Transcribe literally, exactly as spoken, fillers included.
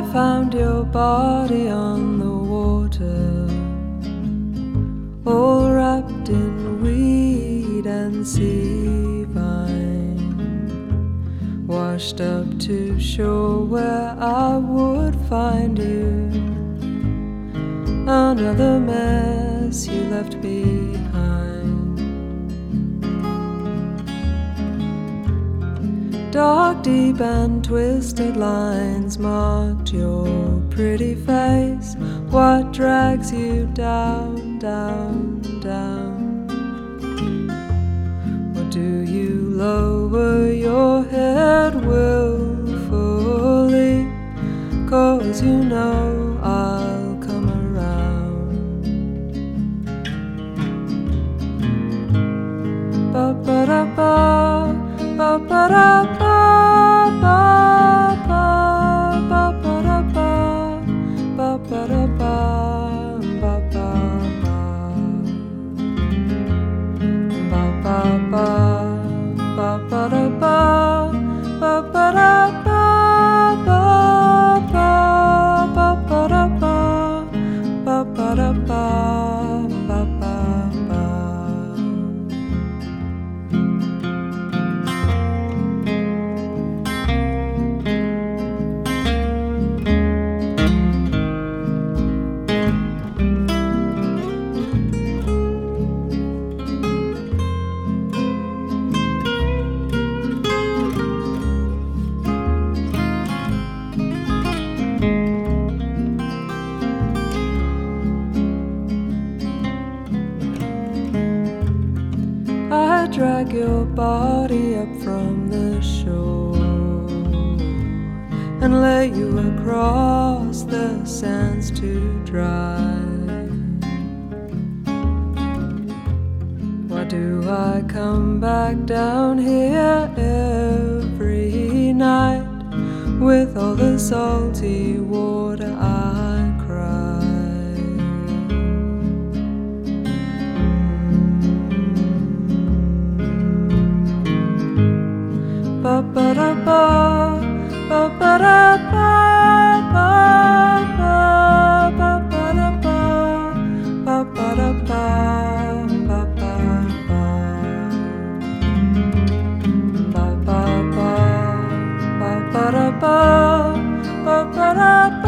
found your body on the water, all wrapped in weed and sea vine, washed up to shore where I would find you. Another mess you left behind. Dark, deep and twisted lines marked your pretty face. What drags you down, down, down? Or do you lower your head willfully? 'Cause you know I'll come around. Ba-ba-da-ba, ba-ba-da-ba, ba-ba, ba-ba-da-ba, ba-ba-da-ba, ba-ba-ba, ba-ba-ba, ba-ba-da-ba, ba-ba-da-ba, ba-ba, ba-ba-da-ba, ba-ba-da-ba, ba-ba-ba. I drag your body up from the shore and lay you across the sands to dry. Why do I come back down here every night? With all the salty water I cry. Ba-ba-da-ba, ba-ba-da-ba, ba-ba, ba-ba-da-ba, ba-ba-da-ba, ba-ba-ba, ba-ba-ba, ba-ba-da-ba, ba-ba-da-ba.